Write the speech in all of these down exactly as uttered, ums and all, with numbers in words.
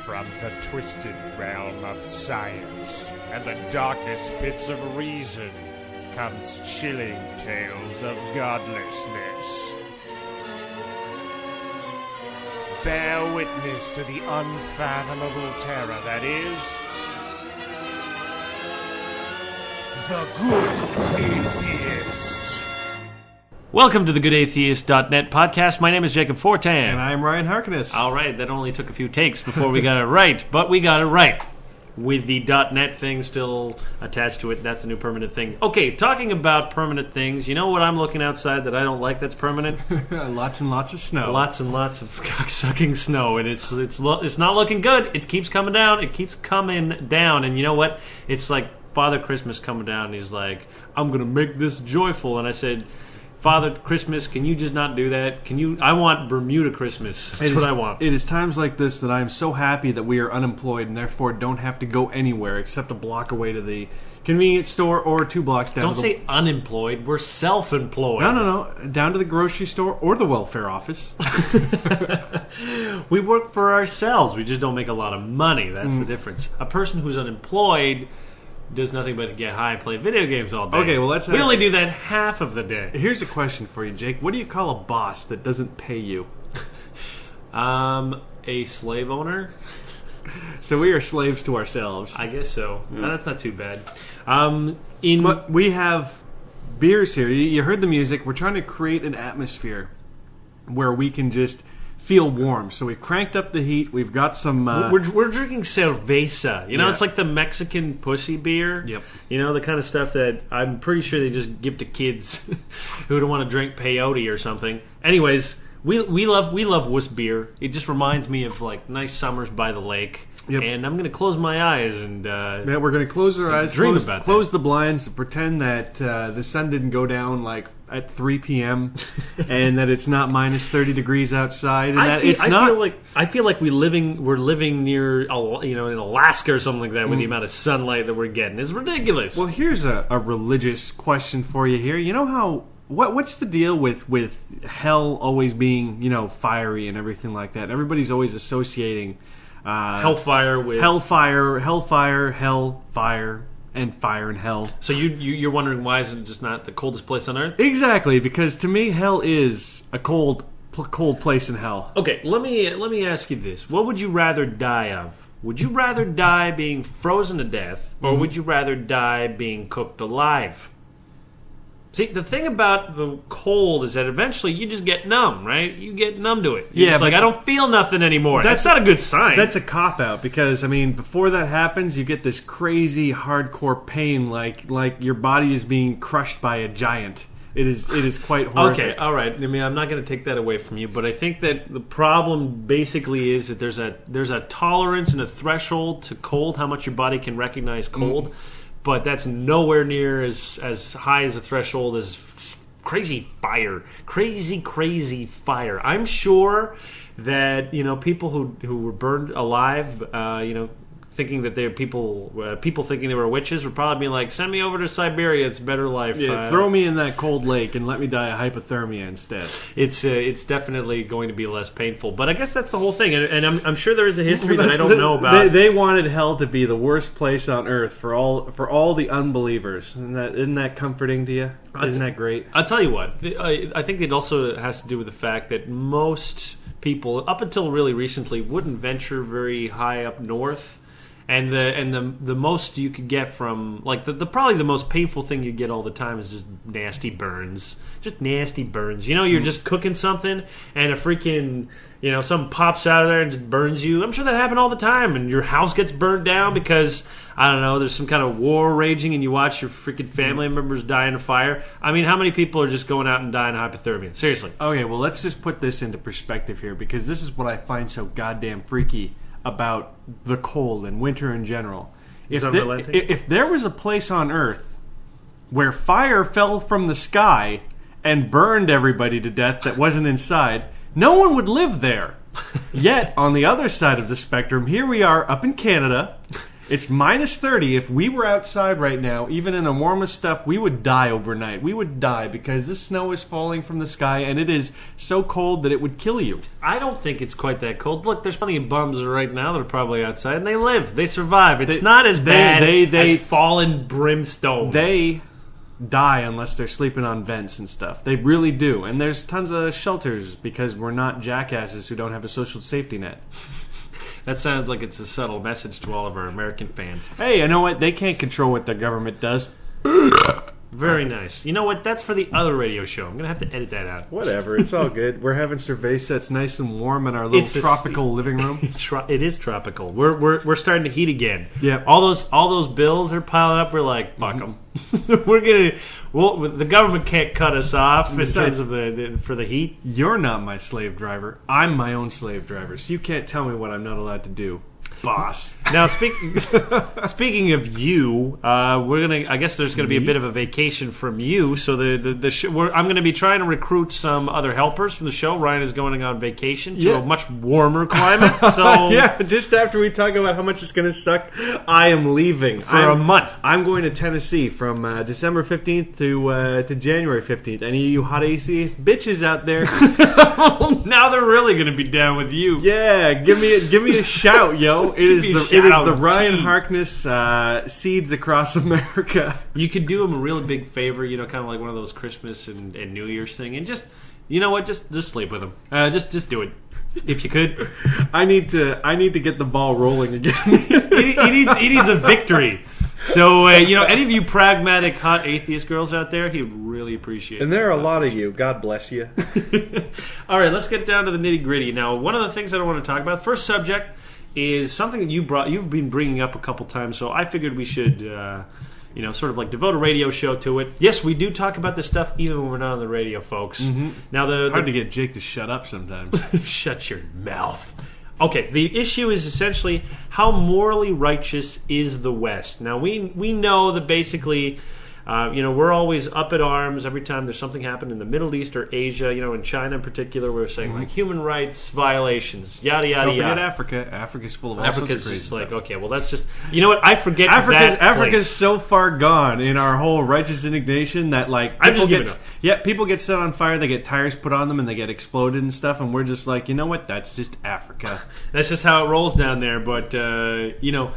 From the twisted realm of science and the darkest pits of reason comes chilling tales of godlessness. Bear witness to the unfathomable terror that is The Good Atheist. Welcome to the good atheist dot net podcast. My name is Jacob Fortan. And I'm Ryan Harkness. All right, that only took a few takes before we got it right, but we got it right. With the .net thing still attached to it, that's the new permanent thing. Okay, talking about permanent things, you know what I'm looking outside that I don't like that's permanent? Lots and lots of snow. Lots and lots of cocksucking snow, and it's it's lo- it's not looking good. It keeps coming down. It keeps coming down, and you know what? It's like Father Christmas coming down, and he's like, I'm going to make this joyful. And I said, Father Christmas, can you just not do that? Can you? I want Bermuda Christmas. That's It what is- I want. It is times like this that I am so happy that we are unemployed and therefore don't have to go anywhere except a block away to the convenience store or two blocks down Don't to the... say unemployed. We're self-employed. No, no, no. Down to the grocery store or the welfare office. We work for ourselves. We just don't make a lot of money. That's Mm. the difference. A person who's unemployed does nothing but get high and play video games all day. Okay, well, let's We ask- only do that half of the day. Here's a question for you, Jake. What do you call a boss that doesn't pay you? Um, a slave owner? So we are slaves to ourselves. I guess so. No, that's not too bad. Um, in But we have beers here. You you heard the music. We're trying to create an atmosphere where we can just feel warm. So we've cranked up the heat. We've got some... Uh, we're, we're drinking cerveza. You know, Yeah. it's like the Mexican pussy beer. Yep. You know, the kind of stuff that I'm pretty sure they just give to kids who don't want to drink peyote or something. Anyways, we we love we love wuss beer. It just reminds me of like nice summers by the lake. Yep. And I'm going to close my eyes and uh, Yeah, we're going to close our eyes, dream close, about close the blinds, pretend that uh, the sun didn't go down like at three p.m. and that it's not minus thirty degrees outside, and I, that feel, it's I not. feel like I feel like we living we're living near Al- you know in Alaska or something like that with the amount of sunlight that we're getting. It's ridiculous. Well, here's a, a religious question for you here. You know how what what's the deal with with hell always being you know fiery and everything like that? Everybody's always associating uh, Hellfire with hellfire, hellfire, hellfire, and fire and hell. So you, you you're wondering why is it just not the coldest place on earth? Exactly, because to me, hell is a cold, pl- cold place in hell. Okay, let me let me ask you this: what would you rather die of? Would you rather die being frozen to death, or would you rather die being cooked alive? See, the thing about the cold is that eventually you just get numb, right? You get numb to it. You're Yeah, just like but- I don't feel nothing anymore. That's- That's, not a good sign. That's a cop out because I mean, before that happens, you get this crazy, hardcore pain, like like your body is being crushed by a giant. It is it is quite horrific. Okay, all right. I mean, I'm not going to take that away from you, but I think that the problem basically is that there's a there's a tolerance and a threshold to cold, how much your body can recognize cold, but that's nowhere near as as high as a threshold as f- crazy fire, crazy crazy fire. I'm sure that you know people who who were burned alive, uh, you know. Thinking that they're people, uh, people thinking they were witches would probably be like, "Send me over to Siberia; it's a better life." Yeah, Uh, throw me in that cold lake and let me die of hypothermia instead. It's uh, it's definitely going to be less painful, but I guess that's the whole thing, and, and I'm, I'm sure there is a history that I That's don't the- know about. They, they wanted hell to be the worst place on earth for all for all the unbelievers. Isn't that isn't that comforting to you? Isn't that great? I'll tell you what, the- I, I think it also has to do with the fact that most people, up until really recently, wouldn't venture very high up north. And the and the the most you could get from like the, the probably the most painful thing you get all the time is just nasty burns, just nasty burns. You know, you're just cooking something and a freaking you know something pops out of there and just burns you. I'm sure that happened all the time, and your house gets burned down because I don't know there's some kind of war raging, and you watch your freaking family members die in a fire. I mean, how many people are just going out and dying of hypothermia? Seriously. Okay, well, let's just put this into perspective here because this is what I find so goddamn freaky about the cold and winter in general. If, Is the- unrelenting? if if there was a place on Earth where fire fell from the sky and burned everybody to death that wasn't inside, no one would live there. Yet, on the other side of the spectrum, here we are up in Canada, It's minus thirty. If we were outside right now, even in the warmest stuff, we would die overnight. We would die because this snow is falling from the sky, and it is so cold that it would kill you. I don't think it's quite that cold. Look, there's plenty of bums right now that are probably outside, and they live. They survive. It's They- not as they- bad they- they- as fallen brimstone. They die unless they're sleeping on vents and stuff. They really do. And there's tons of shelters because we're not jackasses who don't have a social safety net. That sounds like it's a subtle message to all of our American fans. Hey, you know what? They can't control what their government does. Very nice. You know what? That's for the other radio show. I'm going to have to edit that out. Whatever, it's all good. We're having cerveza. It's nice and warm in our little It's a- tropical living room. Tro- It is tropical. We're we're we're starting to heat again. Yep. All those all those bills are piling up. We're like, fuck them. We're gonna. Well, the government can't cut us off in Besides- terms of the, the for the heat. You're not my slave driver. I'm my own slave driver, so you can't tell me what I'm not allowed to do, boss. Now, speaking speaking of you, uh, we're gonna. I guess there's gonna be a bit of a vacation from you. So the the, the sh- we're, I'm gonna be trying to recruit some other helpers from the show. Ryan is going on vacation to Yeah. a much warmer climate. So Yeah, just after we talk about how much it's going to suck, I am leaving for I'm, a month. I'm going to Tennessee from uh, December fifteenth to uh, to January fifteenth. Any of you hot A C bitches out there, Now they're really going to be down with you. yeah, give me a, give me a shout, yo! It is me a the shout it is out the of Ryan tea. Harkness uh, seeds across America. You could do them a really big favor, you know, kind of like one of those Christmas and, and New Year's thing, and just, you know what, just just sleep with them. Uh, just just do it if you could. I need to I need to get the ball rolling again. he, he needs he needs a victory. So uh, you know, any of you pragmatic hot atheist girls out there, he'd really appreciate. And there are a lot of you. God bless you. All right, let's get down to the nitty gritty. Now, one of the things that I want to talk about, first subject, is something that you brought. You've been bringing up a couple times, so I figured we should, uh, you know, sort of like devote a radio show to it. Yes, we do talk about this stuff even when we're not on the radio, folks. Now, the, It's hard the to get Jake to shut up sometimes. shut your mouth. Okay, the issue is essentially how morally righteous is the West. Now, we we know that basically, uh, you know, we're always up at arms every time there's something happened in the Middle East or Asia, you know, in China in particular, we're saying like human rights violations, yada, yada, Don't forget yada. Africa. Africa's full of all sorts of Africa's crazy just like, stuff. okay, well, that's just, you know what, I forget Africa's that Africa's place. so far gone in our whole righteous indignation that like I'm people just giving get up. yeah people get set on fire, they get tires put on them, and they get exploded and stuff, and we're just like, you know what? That's just Africa. That's just how it rolls down there. But uh, you know,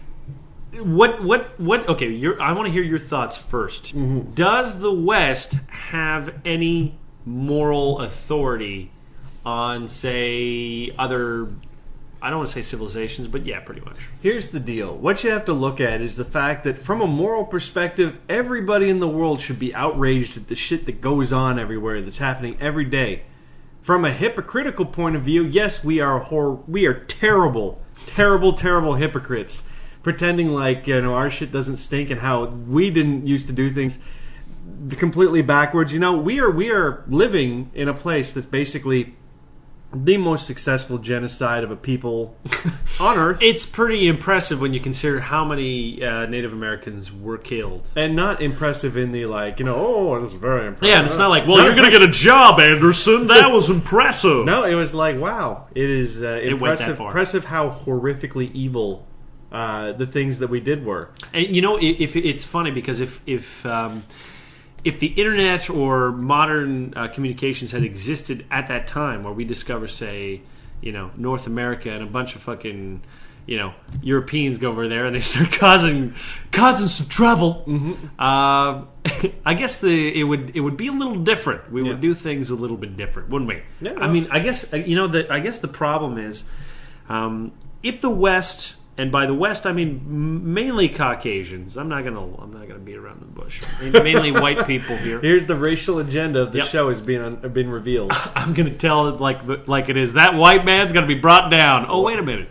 what, what, what? Okay, you're, I want to hear your thoughts first. Does the West have any moral authority on, say, other? I don't want to say civilizations, but yeah, pretty much. Here's the deal. What you have to look at is the fact that from a moral perspective, everybody in the world should be outraged at the shit that goes on everywhere, that's happening every day. From a hypocritical point of view, yes, we are hor- we are terrible, terrible, terrible hypocrites, pretending like, you know, our shit doesn't stink and how we didn't used to do things completely backwards. You know, we are we are living in a place that's basically the most successful genocide of a people on Earth. It's pretty impressive when you consider how many uh, Native Americans were killed. And not impressive in the, like, you know, oh, it's very impressive. Yeah, and it's not like, well, Not you're going to get a job, Anderson. That was impressive. No, it was like, wow. It is uh, went that impressive, far. impressive how horrifically evil uh, the things that we did were. And you know, if, if it's funny because if if um, if the internet or modern uh, communications had existed at that time, where we discover, say, you know, North America and a bunch of fucking, you know, Europeans go over there and they start causing causing some trouble. Mm-hmm. Uh, I guess the it would it would be a little different. We Yeah. would do things a little bit different, wouldn't we? Yeah. I mean, I guess you know the I guess the problem is um, if the West. And by the West, I mean m- mainly Caucasians. I'm not gonna. I'm not gonna beat around the bush. I mean, mainly white people here. Here's the racial agenda of the Yep. show is being un- been revealed. I'm gonna tell it like the, like it is. That white man's gonna be brought down. Oh, wait a minute.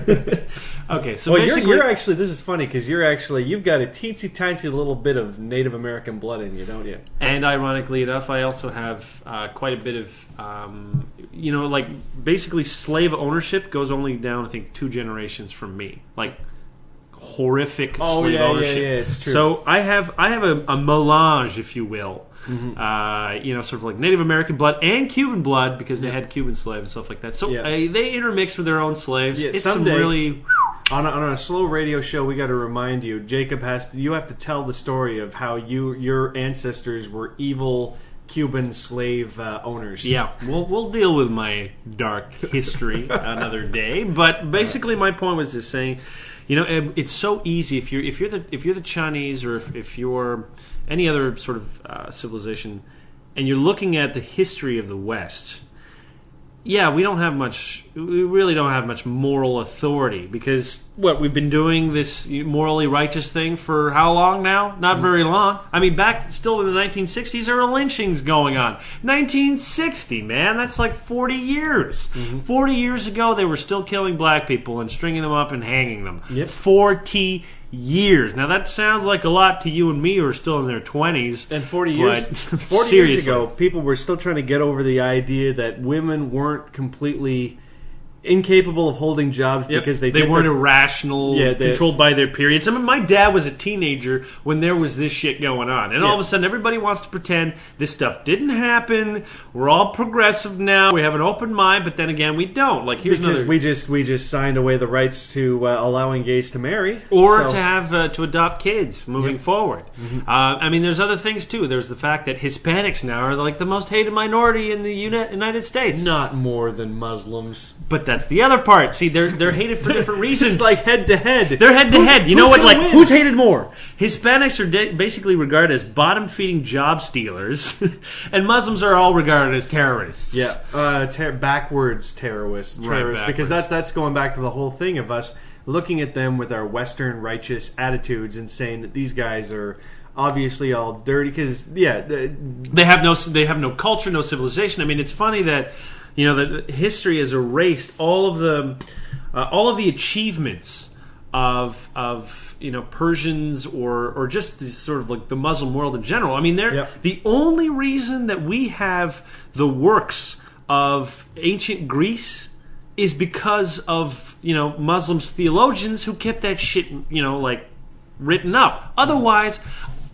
Okay, so Well, you're, basically, you're actually, this is funny because you're actually, you've got a teensy tiny little bit of Native American blood in you, don't you? and ironically enough, I also have uh, quite a bit of, um, you know, like basically slave ownership goes only down, I think, two generations from me. Like horrific Oh, slave yeah, yeah, ownership. yeah, it's true. So I have I have a, a melange, if you will. Mm-hmm. Uh, you know, sort of like Native American blood and Cuban blood because they had Cuban slaves and stuff like that. So Yeah. uh, they intermix with their own slaves. Yeah, it's someday- some really On a, on a slow radio show, we got to remind you, Jacob has to, you have to tell the story of how you your ancestors were evil Cuban slave uh, owners. Yeah, we'll we'll deal with my dark history another day. But basically, my point was just saying, you know, it's so easy if you're if you're the if you're the Chinese or if, if you're any other sort of uh, civilization, and you're looking at the history of the West. Yeah, we don't have much. We really don't have much moral authority because what we've been doing this morally righteous thing for how long now? Not very long. I mean, back still in the nineteen sixties, there were lynchings going on. nineteen sixty, man, that's like forty years. Mm-hmm. Forty years ago, they were still killing black people and stringing them up and hanging them. Yep. Forty years. Now that sounds like a lot to you and me who are still in their twenties. And forty years, forty years ago, people were still trying to get over the idea that women weren't completely incapable of holding jobs yep. because they they did weren't the, irrational, yeah, they, controlled by their periods. I mean, my dad was a teenager when there was this shit going on, and yeah. all of a sudden, everybody wants to pretend this stuff didn't happen. We're all progressive now. We have an open mind, but then again, we don't. Like here's because another. we just we just signed away the rights to uh, allowing gays to marry or so. to have uh, to adopt kids moving yep. forward. Mm-hmm. Uh, I mean, there's other things too. There's the fact that Hispanics now are like the most hated minority in the Uni- United States. Not more than Muslims, but that's the other part. See, they're they're hated for different reasons. It's like head to head. They're head to head. You know who's what? Like win? Who's hated more? Hispanics are de- basically regarded as bottom-feeding job stealers, and Muslims are all regarded as terrorists. Yeah, uh, ter- backwards terrorists, Right, terrorists, backwards. because that's that's going back to the whole thing of us looking at them with our Western righteous attitudes and saying that these guys are obviously all dirty. Because yeah, they have no they have no culture, no civilization. I mean, it's funny that you know that history has erased all of the uh, all of the achievements of of you know Persians or or just the, sort of like the Muslim world in general. I mean, they're Yep. the only reason that we have the works of ancient Greece is because of you know Muslims theologians who kept that shit you know like written up. Otherwise,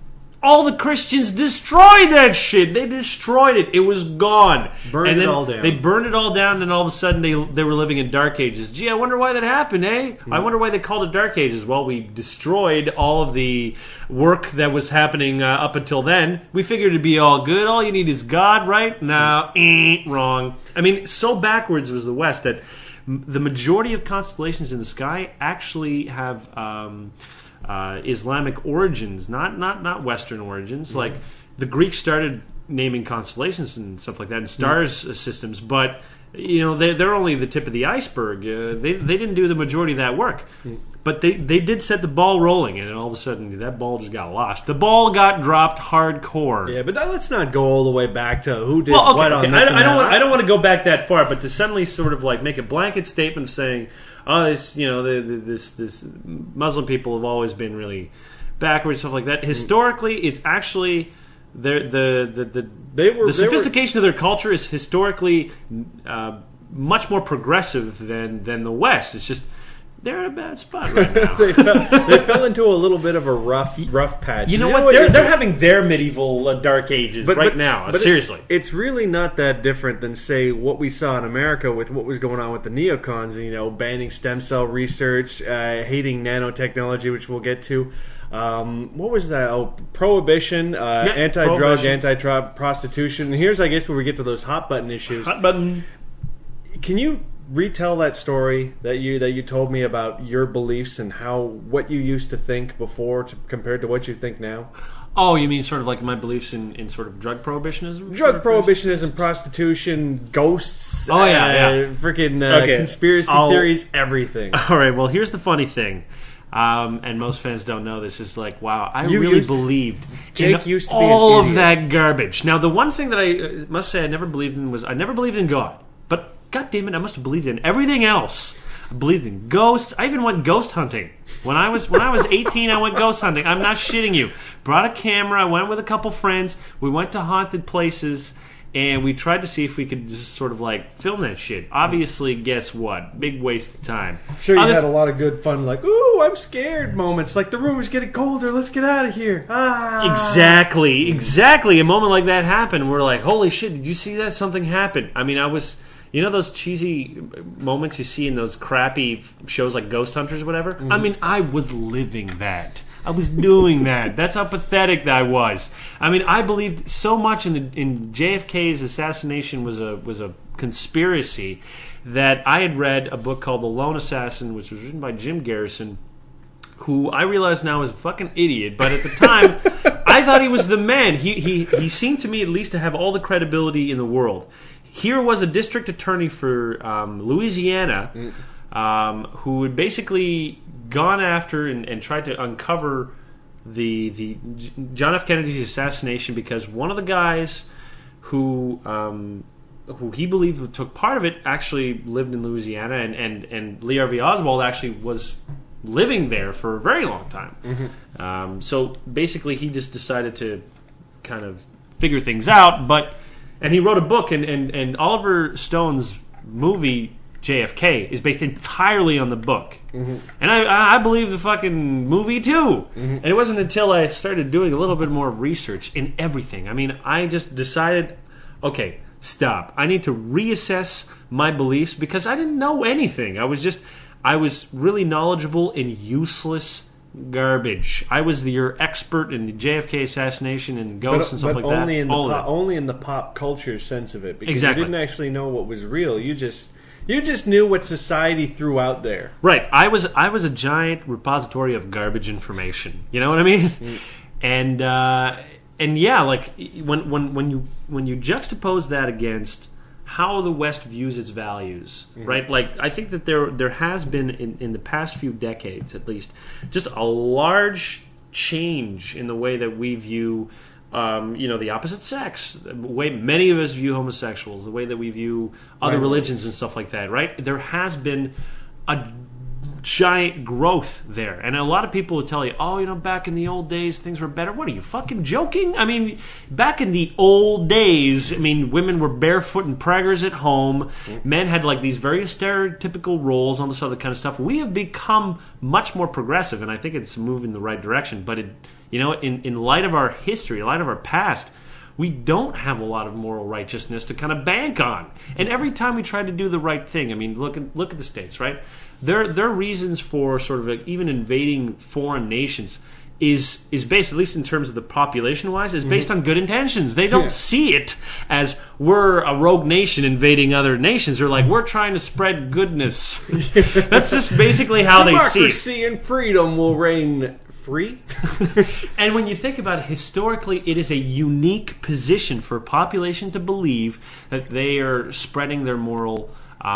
all the Christians destroyed that shit. They destroyed it. It was gone. Burned and it then all down. They burned it all down, and all of a sudden they they were living in Dark Ages. Gee, I wonder why that happened, eh? Mm. I wonder why they called it Dark Ages. Well, we destroyed all of the work that was happening uh, up until then. We figured it'd be all good. All you need is God, right? No, eh, wrong. I mean, so backwards was the West that m- the majority of constellations in the sky actually have... Um, Uh, Islamic origins, not not not Western origins. Mm-hmm. Like the Greeks started naming constellations and stuff like that, and stars mm-hmm. systems, but you know they they're only the tip of the iceberg. Uh, they they didn't do the majority of that work, mm-hmm. but they they did set the ball rolling, and all of a sudden that ball just got lost. The ball got dropped hardcore. Yeah, but let's not go all the way back to who did well, okay, what okay. on this I, and I don't that. want, I don't want to go back that far, but to suddenly sort of like make a blanket statement of saying, oh, this, you know, the, the, this this Muslim people have always been really backward, stuff like that. Historically, it's actually the the the the, They were- the they were- sophistication of their culture is historically uh, much more progressive than than the West. It's just they're in a bad spot right now. they, fell, they fell into a little bit of a rough rough patch. You know what? you're They're they're doing? having their medieval uh, dark ages But- right but- now. but Seriously. it, it's really not that different than say what we saw in America with what was going on with the neocons. You know, banning stem cell research, uh, hating nanotechnology, which we'll get to. Um, what was that? Oh, prohibition, uh, Yeah, anti-drug, prohibition. anti-drug, prostitution. And here's, I guess, where we get to those hot button issues. Hot button. Can you retell that story that you that you told me about your beliefs and how what you used to think before to, compared to what you think now? Oh, you mean sort of like my beliefs in, in sort of drug prohibitionism? Drug Sort of prohibitionism, prostitution, ghosts, Oh, yeah, uh, yeah. freaking uh, Okay. conspiracy I'll- theories, everything. All right, well, here's the funny thing. Um, and most fans don't know this. Is like, wow, I You really used- believed Jake in used to be an all of idiot. that garbage. Now, the one thing that I uh, must say I never believed in was I never believed in God. But, God damn it, I must have believed in everything else. I believed in ghosts. I even went ghost hunting. When I was when I was eighteen, I went ghost hunting. I'm not shitting you. Brought a camera. I went with a couple friends. We went to haunted places. And we tried to see if we could just sort of like film that shit. Obviously, guess what? Big waste of time. Sure, you Other- had a lot of good fun, like, ooh, I'm scared moments. Like, the room is getting colder. Let's get out of here. Ah. Exactly, exactly. A moment like that happened. We're like, holy shit, did you see that? Something happened. I mean, I was, You know those cheesy moments you see in those crappy shows like Ghost Hunters or whatever? Mm-hmm. I mean, I was living that. I was doing that. That's how pathetic that I was. I mean, I believed so much in the, in J F K's assassination was a was a conspiracy that I had read a book called The Lone Assassin, which was written by Jim Garrison, who I realize now is a fucking idiot, but at the time, I thought he was the man. He, he he seemed to me at least to have all the credibility in the world. Here was a district attorney for um, Louisiana um, who had basically gone after and, and tried to uncover the the John F. Kennedy's assassination because one of the guys who um, who he believed took part of it actually lived in Louisiana, and, and, and Lee Harvey Oswald actually was living there for a very long time. Mm-hmm. Um, so basically he just decided to kind of figure things out, but and he wrote a book, and, and, and Oliver Stone's movie J F K is based entirely on the book. Mm-hmm. And I, I believe the fucking movie too. Mm-hmm. And it wasn't until I started doing a little bit more research in everything. I mean, I just decided, okay, stop. I need to reassess my beliefs because I didn't know anything. I was just, I was really knowledgeable in useless garbage. I was the, your expert in the J F K assassination and ghosts but, and stuff but like only that. In the All po- only in the pop culture sense of it, because exactly. you didn't actually know what was real. You just you just knew what society threw out there. Right. I was I was a giant repository of garbage information. You know what I mean? Mm. And uh, and yeah, like when when when you when you juxtapose that against how the West views its values, mm-hmm. right? Like, I think that there there has been, in, in the past few decades at least, just a large change in the way that we view, um, you know, the opposite sex, the way many of us view homosexuals, the way that we view other right. religions and stuff like that, right? There has been a giant growth there, and a lot of people would tell you, oh, you know, back in the old days things were better. What, are you fucking joking? I mean, back in the old days, I mean, women were barefoot and preggers at home. Men had like these very stereotypical roles, all this other kind of stuff. We have become much more progressive, and I think it's a move in the right direction. But it, you know, in in light of our history, in light of our past, we don't have a lot of moral righteousness to kind of bank on. And every time we try to do the right thing, I mean, look at look at the States, right? Their their reasons for sort of like even invading foreign nations is is based, at least in terms of the population wise, is based mm-hmm. on good intentions. They don't yeah. see it as we're a rogue nation invading other nations. They're like, we're trying to spread goodness. That's just basically how they see it. Democracy and freedom will reign free. And when you think about it, historically, it is a unique position for a population to believe that they are spreading their moral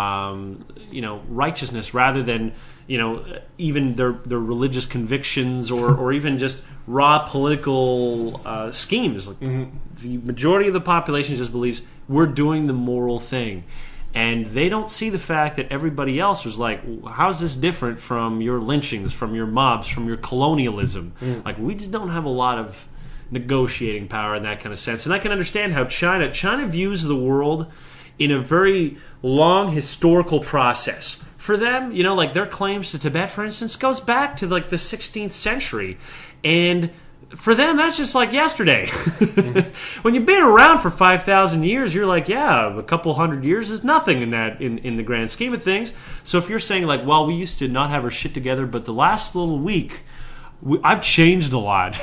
Um, you know, righteousness rather than, you know, even their their religious convictions or, or even just raw political uh, schemes. Like, mm-hmm. The majority of the population just believes we're doing the moral thing, and they don't see the fact that everybody else was like, how's this different from your lynchings, from your mobs, from your colonialism? Mm. Like, we just don't have a lot of negotiating power in that kind of sense. And I can understand how China China views the world in a very long historical process. For them, you know, like their claims to Tibet, for instance, goes back to like the sixteenth century. And for them, that's just like yesterday. Mm-hmm. When you've been around for five thousand years, you're like, yeah, a couple hundred years is nothing in that in, in the grand scheme of things. So if you're saying like, well, we used to not have our shit together, but the last little week, we, I've changed a lot.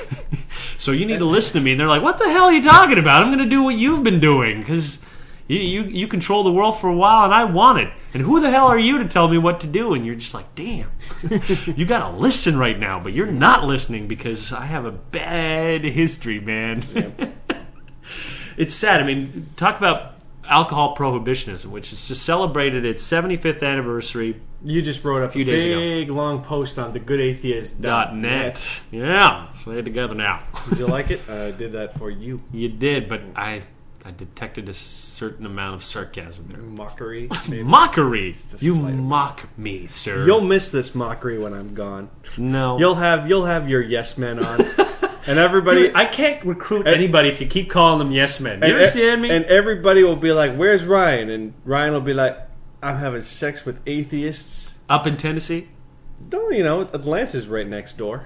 So you need to listen to me. And they're like, what the hell are you talking about? I'm going to do what you've been doing because You, you you control the world for a while, and I want it. And who the hell are you to tell me what to do? And you're just like, damn, you got to listen right now, but you're not listening because I have a bad history, man. Yep. It's sad. I mean, talk about alcohol prohibitionism, which has just celebrated its seventy-fifth anniversary. You just wrote up a, a big, ago. long post on the good atheist dot net. Yeah, so they're together now. Did you like it? I uh, did that for you. You did, but I... I detected a certain amount of sarcasm there. Mockery. Maybe. Mockery! You mock me, sir. You'll miss this mockery when I'm gone. No. You'll have you'll have your yes men on. And everybody... Dude, I can't recruit and, anybody if you keep calling them yes men. You understand me? And everybody will be like, where's Ryan? And Ryan will be like, I'm having sex with atheists. Up in Tennessee? Don't, you know, Atlanta's right next door.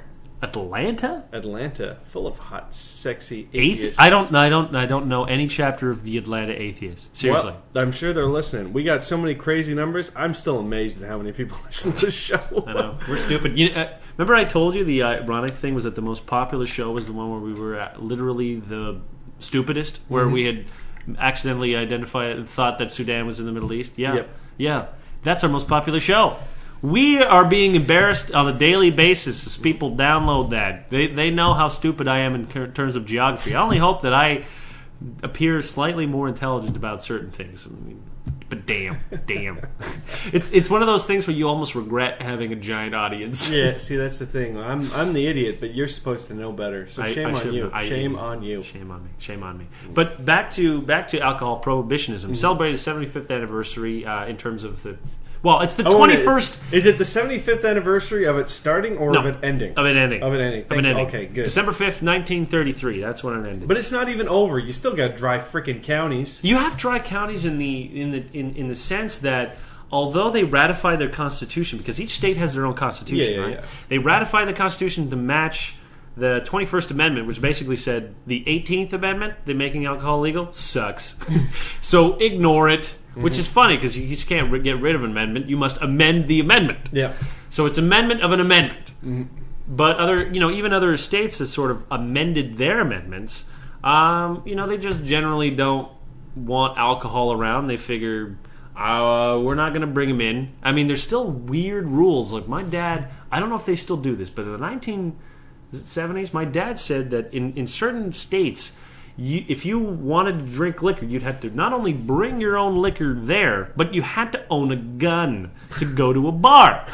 Atlanta? Atlanta, full of hot, sexy Athe- atheists. I don't. I don't. I don't know any chapter of the Atlanta Atheists. Seriously. Well, I'm sure they're listening. We got so many crazy numbers. I'm still amazed at how many people listen to the show. I know we're stupid. You, uh, remember, I told you the ironic thing was that the most popular show was the one where we were at literally the stupidest, where Mm-hmm. we had accidentally identified and thought that Sudan was in the Middle East. Yeah, Yep. yeah, that's our most popular show. We are being embarrassed on a daily basis as people download that. They they know how stupid I am in terms of geography. I only hope that I appear slightly more intelligent about certain things. I mean, but damn, damn. It's it's one of those things where you almost regret having a giant audience. Yeah, see, that's the thing. I'm I'm the idiot, but you're supposed to know better. So I- shame I on should- you. I- Shame on you. Shame on me. Shame on me. But back to back to alcohol prohibitionism. Mm-hmm. Celebrated seventy-fifth anniversary uh, in terms of the. Well, it's the I wanna- twenty-first. Is it the seventy-fifth anniversary of it starting or No, of it ending? Of it ending. Of it ending. Of Thank it you. ending. Okay, good. December fifth, nineteen thirty-three. That's when it ended. But it's not even over. You still got dry frickin' counties. You have dry counties in the in the in, in the sense that although they ratified their constitution, because each state has their own constitution, Yeah, yeah, right? yeah. They ratified the constitution to match the twenty-first Amendment, which basically said the eighteenth Amendment, the making alcohol legal, sucks. So ignore it, which is funny because you just can't re- get rid of an amendment. You must amend the amendment. Yeah. So it's amendment of an amendment. But other, you know, even other states have sort of amended their amendments. Um, you know, they just generally don't want alcohol around. They figure uh, we're not going to bring them in. I mean, there's still weird rules. Like my dad, I don't know if they still do this, but in the nineteen seventies, my dad said that in, in certain states, you, if you wanted to drink liquor, you'd have to not only bring your own liquor there, but you had to own a gun to go to a bar.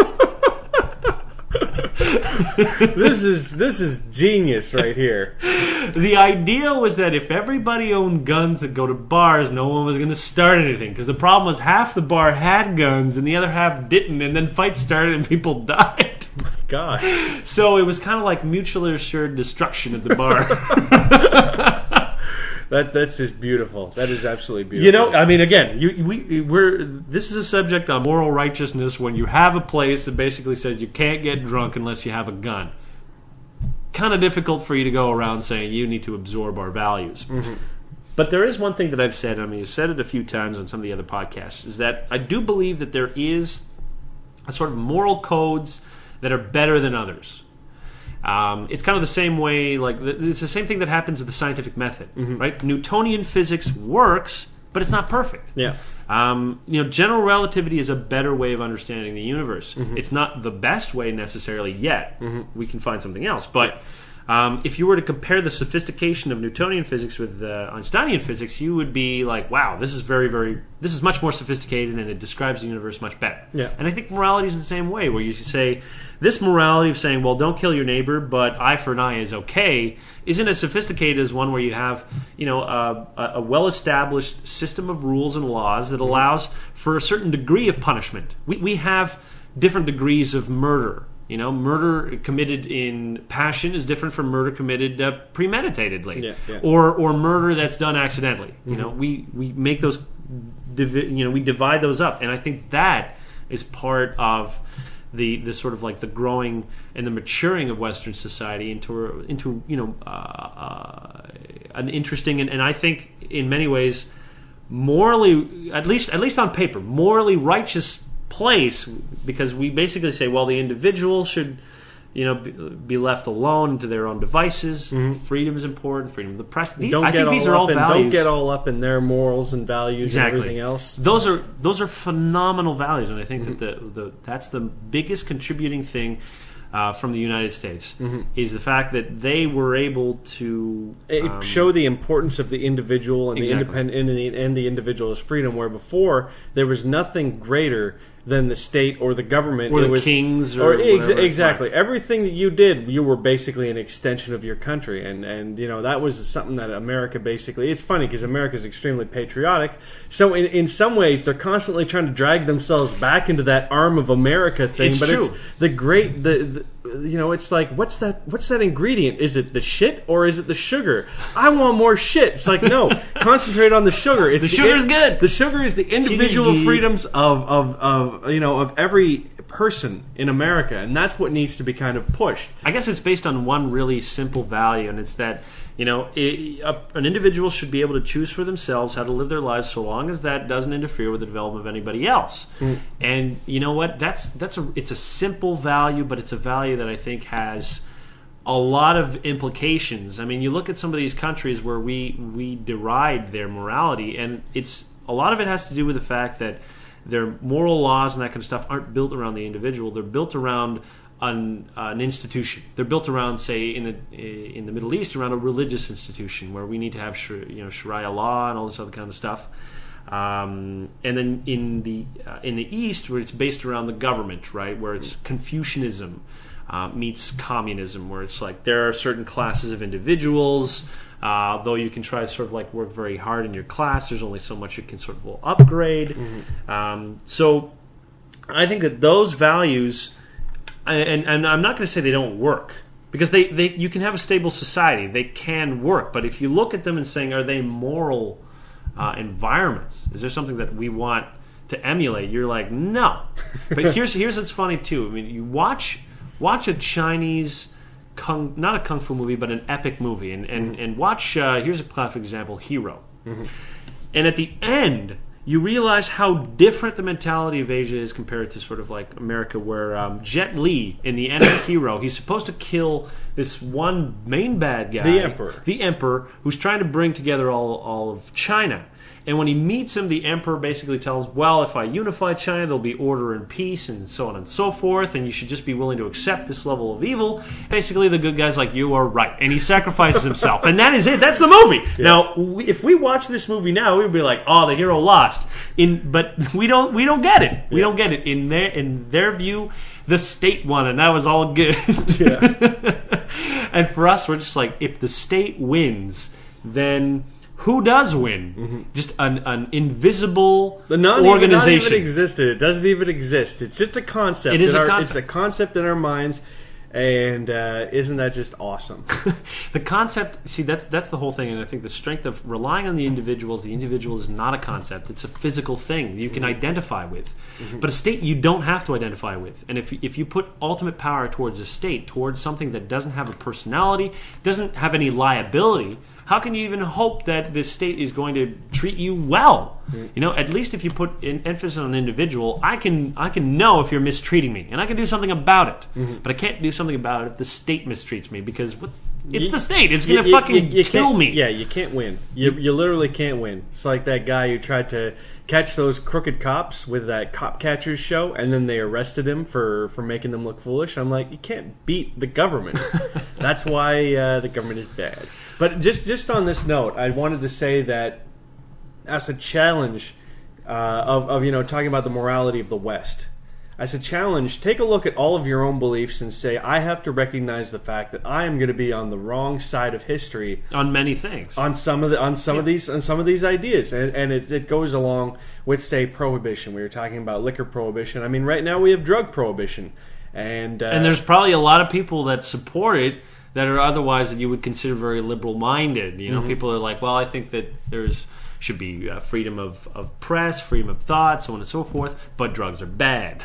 This is this is genius right here. The idea was that if everybody owned guns that go to bars, no one was going to start anything. Because the problem was half the bar had guns and the other half didn't, and then fights started and people died. God. So it was kind of like mutually assured destruction at the bar. That that's just beautiful. That is absolutely beautiful. You know, I mean, again, you, we, we're this is a subject on moral righteousness. When you have a place that basically says you can't get drunk unless you have a gun, kind of difficult for you to go around saying you need to absorb our values. Mm-hmm. But there is one thing that I've said. I mean, I've said it a few times on some of the other podcasts. Is that I do believe that there is a sort of moral codes that are better than others. Um, it's kind of the same way, like it's the same thing that happens with the scientific method, Mm-hmm. right? Newtonian physics works, but it's not perfect. Yeah. Um, you know, general relativity is a better way of understanding the universe. Mm-hmm. It's not the best way necessarily yet. We can find something else, but. Um, if you were to compare the sophistication of Newtonian physics with uh, Einsteinian physics, you would be like, "Wow, this is very, very, this is much more sophisticated, and it describes the universe much better." Yeah. And I think morality is the same way, where you say this morality of saying, "Well, don't kill your neighbor, but eye for an eye is okay," isn't as sophisticated as one where you have, you know, a, a well-established system of rules and laws that allows for a certain degree of punishment. We we have different degrees of murder. You know, murder committed in passion is different from murder committed uh, premeditatedly, Yeah, yeah. or or murder that's done accidentally. You know, we we make those, divi- you know, we divide those up, and I think that is part of the the sort of like the growing and the maturing of Western society into into you know uh, uh, an interesting and, and I think in many ways morally, at least at least on paper, morally righteous place, because we basically say, well, the individual should, you know, be, be left alone to their own devices. Mm-hmm. Freedom is important. Freedom of the press. The, Don't I get think these all are up all in, values. Don't get all up in their morals and values Exactly. and everything else. Those are those are phenomenal values, and I think mm-hmm. that the, the that's the biggest contributing thing uh, from the United States mm-hmm. is the fact that they were able to um, show the importance of the individual and exactly. the independent and the, and the individual's freedom. Where before there was nothing greater than the state or the government, or it the was, kings, or, or ex- whatever. exactly everything that you did, you were basically an extension of your country, and and you know that was something that America basically. It's funny because America is extremely patriotic, so in in some ways they're constantly trying to drag themselves back into that arm of America thing. It's but true. it's the great the. the you know, it's like, what's that? What's that ingredient? Is it the shit or is it the sugar? I want more shit. It's like, no, concentrate on the sugar. It's The sugar's good. The sugar is the individual Sugar freedoms of, of, of you know of every person in America, and that's what needs to be kind of pushed. I guess it's based on one really simple value, and it's that, you know, it, a, an individual should be able to choose for themselves how to live their lives, so long as that doesn't interfere with the development of anybody else. Mm. And you know what? That's that's a it's a simple value, but it's a value that I think has a lot of implications. I mean, you look at some of these countries where we we deride their morality, and it's a lot of it has to do with the fact that their moral laws and that kind of stuff aren't built around the individual. They're built around an, uh, an institution. They're built around, say, in the in the Middle East, around a religious institution where we need to have you know Sharia law and all this other kind of stuff. Um, and then in the uh, in the East, where it's based around the government, right, where it's Confucianism uh, meets communism, where it's like there are certain classes of individuals. Uh, though you can try to sort of like work very hard in your class, there's only so much you can sort of will upgrade. Mm-hmm. Um, so I think that those values, and, and I'm not going to say they don't work, because they, they you can have a stable society. They can work. But if you look at them and saying, are they moral uh, environments? Is there something that we want to emulate? You're like, no. But here's here's what's funny too. I mean, you watch watch a Chinese... Kung, not a kung fu movie, but an epic movie, and and, mm-hmm. and watch. Uh, here's a classic example: Hero. Mm-hmm. And at the end, you realize how different the mentality of Asia is compared to sort of like America, where um, Jet Li in the end of Hero, he's supposed to kill this one main bad guy, the Emperor, the Emperor, who's trying to bring together all all of China. And when he meets him, the Emperor basically tells, well, if I unify China, there'll be order and peace and so on and so forth, and you should just be willing to accept this level of evil. Basically, the good guy's like, you are right. And he sacrifices himself. And that is it. That's the movie. Yeah. Now, we, if we watch this movie now, we'd be like, oh, the hero lost. In, But we don't we don't get it. We yeah. don't get it. In their, in their view, the state won, and that was all good. Yeah. And for us, we're just like, if the state wins, then... who does win? Mm-hmm. Just an, an invisible the not organization. Even, not even existed. It doesn't even exist. It's just a concept. It is a our, concept. It's a concept in our minds, and uh, isn't that just awesome? The concept, see, that's that's the whole thing, and I think the strength of relying on the individuals, the individual is not a concept. It's a physical thing you can mm-hmm. identify with. Mm-hmm. But a state you don't have to identify with. And if, if you put ultimate power towards a state, towards something that doesn't have a personality, doesn't have any liability, how can you even hope that this state is going to treat you well? Mm-hmm. You know, at least if you put an emphasis on an individual, I can I can know if you're mistreating me, and I can do something about it. Mm-hmm. But I can't do something about it if the state mistreats me, because what, it's you, the state. It's going to fucking you, you kill me. Yeah, you can't win. You you literally can't win. It's like that guy who tried to catch those crooked cops with that Cop Catchers show, and then they arrested him for, for making them look foolish. I'm like, you can't beat the government. That's why uh, the government is bad. But just just on this note, I wanted to say that as a challenge uh, of, of you know talking about the morality of the West, as a challenge, take a look at all of your own beliefs and say, I have to recognize the fact that I am going to be on the wrong side of history on many things, on some of the on some yeah. of these on some of these ideas, and and it, it goes along with, say, prohibition. We were talking about liquor prohibition. I mean, right now we have drug prohibition, and uh, and there's probably a lot of people that support it that are otherwise that you would consider very liberal-minded. You know, mm-hmm. people are like, well, I think that there's should be uh, freedom of, of press, freedom of thought, so on and so forth, but drugs are bad.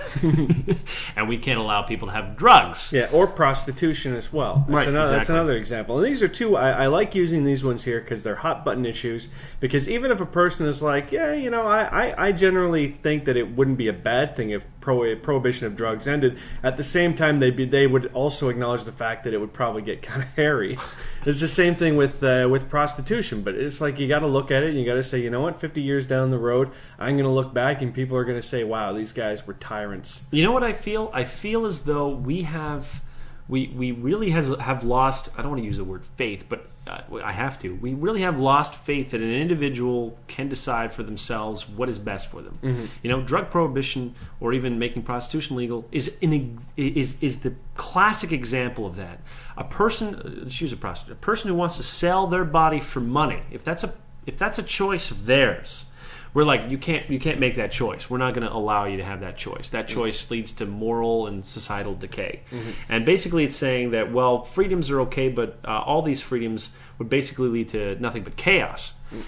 And we can't allow people to have drugs. Yeah, or prostitution as well. That's, right, another, exactly. that's another example. And these are two, I, I like using these ones here because they're hot-button issues, because even if a person is like, yeah, you know, I, I, I generally think that it wouldn't be a bad thing if pro, prohibition of drugs ended, at the same time they be, they would also acknowledge the fact that it would probably get kind of hairy. It's the same thing with uh, with prostitution, but it's like you got to look at it and you got to say, you know what, fifty years down the road, I'm going to look back and people are going to say, wow, these guys were tyrants. You know what I feel? I feel as though we have, we we really has have lost, I don't want to use the word faith, but uh, I have to. We really have lost faith that an individual can decide for themselves what is best for them. Mm-hmm. You know, drug prohibition or even making prostitution legal is in a, is is the classic example of that. A person, let's use a prostitute, a person who wants to sell their body for money, if that's a if that's a choice of theirs, we're like, you can't you can't make that choice. We're not going to allow you to have that choice. That choice mm-hmm. leads to moral and societal decay. Mm-hmm. And basically it's saying that, well, freedoms are okay, but uh, all these freedoms would basically lead to nothing but chaos. Mm-hmm.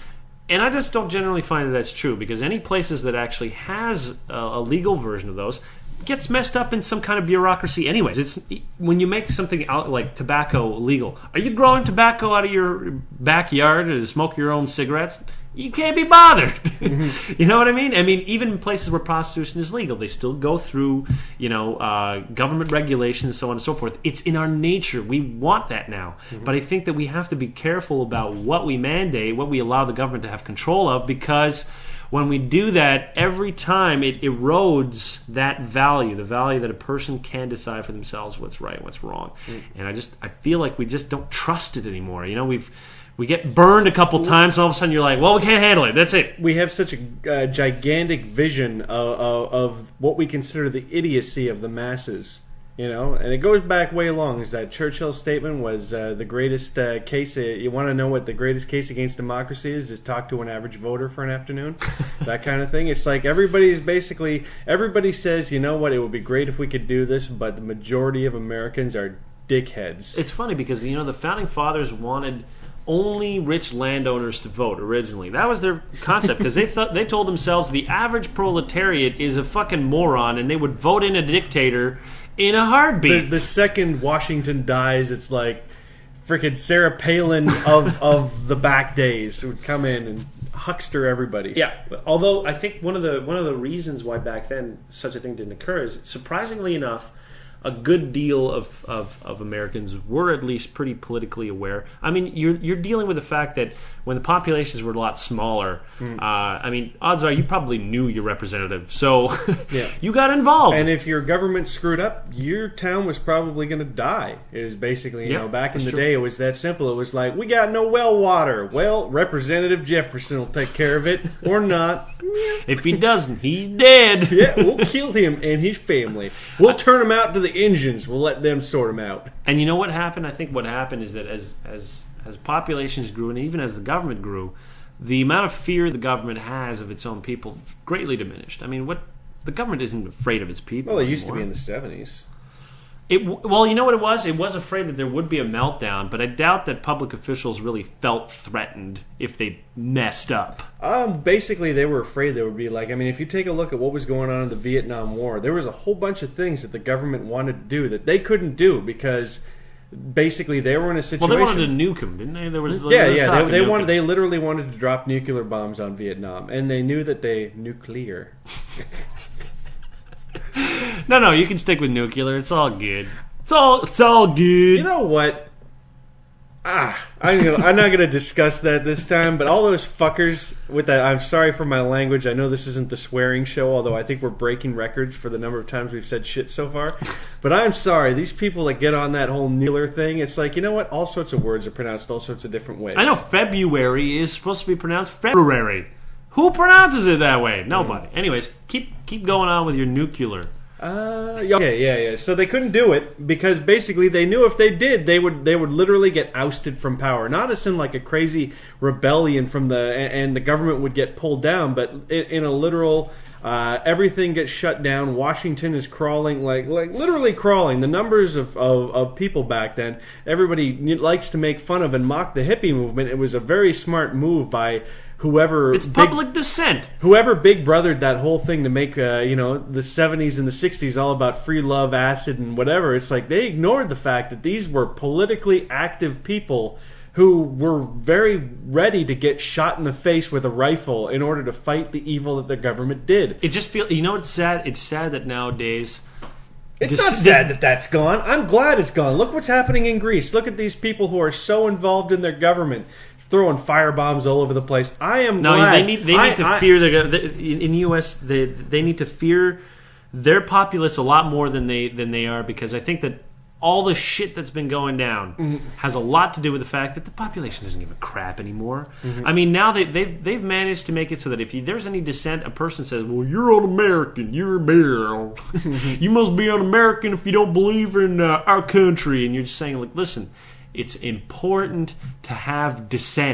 And I just don't generally find that that's true, because any places that actually has a, a legal version of those gets messed up in some kind of bureaucracy anyways. It's when you make something out like tobacco legal. Are you growing tobacco out of your backyard to smoke your own cigarettes? You can't be bothered. Mm-hmm. You know what I mean? I mean, even in places where prostitution is legal, they still go through, you know, uh, government regulation and so on and so forth. It's in our nature. We want that now. Mm-hmm. But I think that we have to be careful about what we mandate, what we allow the government to have control of, because when we do that, every time it erodes that value, the value that a person can decide for themselves what's right and what's wrong. Mm. And I just, I feel like we just don't trust it anymore. You know, we've, we get burned a couple times, and all of a sudden you're like, well, we can't handle it. That's it. We have such a uh, gigantic vision of, of, of what we consider the idiocy of the masses. You know, and it goes back way long. Is that Churchill's statement was uh, the greatest uh, case? Uh, you want to know what the greatest case against democracy is? Just talk to an average voter for an afternoon. That kind of thing. It's like everybody's basically everybody says, you know what? It would be great if we could do this, but the majority of Americans are dickheads. It's funny because you know the founding fathers wanted only rich landowners to vote originally. That was their concept, because they thought they told themselves the average proletariat is a fucking moron, and they would vote in a dictator in a heartbeat. The, the second Washington dies, it's like freaking Sarah Palin of of the back days would come in and huckster everybody. Yeah, although I think one of the one of the reasons why back then such a thing didn't occur is, surprisingly enough, a good deal of, of, of Americans were at least pretty politically aware. I mean, you're you're dealing with the fact that when the populations were a lot smaller, mm. uh, I mean, odds are you probably knew your representative, so yeah. you got involved. And if your government screwed up, your town was probably going to die. It was basically, you yeah, know, back in the true. day, it was that simple. It was like, we got no well water. Well, Representative Jefferson will take care of it, or not. If he doesn't, he's dead. Yeah, we'll kill him and his family. We'll turn him out to the engines. We'll let them sort him out. And you know what happened? I think what happened is that as as as populations grew, and even as the government grew, the amount of fear the government has of its own people greatly diminished. I mean, what the government isn't afraid of its people. Well, it anymore. used to be in the seventies. It, well, you know what it was? It was afraid that there would be a meltdown, but I doubt that public officials really felt threatened if they messed up. Um, basically, they were afraid there would be, like, I mean, if you take a look at what was going on in the Vietnam War, there was a whole bunch of things that the government wanted to do that they couldn't do because basically they were in a situation. Well, they wanted to nuke them, didn't they? There was yeah, there was yeah. They, they wanted, them. they literally wanted to drop nuclear bombs on Vietnam, and they knew that they nuclear. No, no, you can stick with nuclear. It's all good. It's all, it's all good. You know what? Ah, I'm, gonna, I'm not going to discuss that this time. But all those fuckers with that. I'm sorry for my language. I know this isn't the swearing show, although I think we're breaking records for the number of times we've said shit so far. But I'm sorry. These people that get on that whole nuclear thing, it's like, you know what? All sorts of words are pronounced all sorts of different ways. I know February is supposed to be pronounced February. Who pronounces it that way? Nobody. Mm. Anyways, keep keep going on with your nuclear. Uh, yeah, yeah, yeah. So they couldn't do it because basically they knew if they did, they would they would literally get ousted from power. Not as in like a crazy rebellion from the and the government would get pulled down, but in a literal uh, everything gets shut down. Washington is crawling, like like literally crawling. The numbers of, of, of people back then, everybody likes to make fun of and mock the hippie movement. It was a very smart move by whoever it's public big, dissent. Whoever big brothered that whole thing to make uh, you know the seventies and the sixties all about free love, acid, and whatever. It's like they ignored the fact that these were politically active people who were very ready to get shot in the face with a rifle in order to fight the evil that the government did. It just feels, you know, it's sad. It's sad that nowadays. It's this, not sad that that's gone. I'm glad it's gone. Look what's happening in Greece. Look at these people who are so involved in their government, throwing firebombs all over the place. I am no, glad. they need they need I, to I, fear their in the U S. They they need to fear their populace a lot more than they than they are, because I think that all the shit that's been going down mm-hmm. has a lot to do with the fact that the population doesn't give a crap anymore. Mm-hmm. I mean, now they, they've they've managed to make it so that if you, there's any dissent, a person says, "Well, you're un-American. You're a bear. You must be un-American if you don't believe in uh, our country." And you're just saying, like, listen, it's important to have dissent.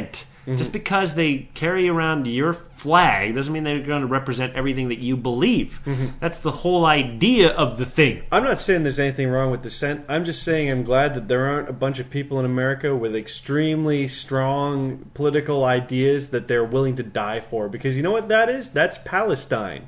Mm-hmm. Just because they carry around your flag doesn't mean they're going to represent everything that you believe. Mm-hmm. That's the whole idea of the thing. I'm not saying there's anything wrong with dissent. I'm just saying I'm glad that there aren't a bunch of people in America with extremely strong political ideas that they're willing to die for. Because you know what that is? That's Palestine.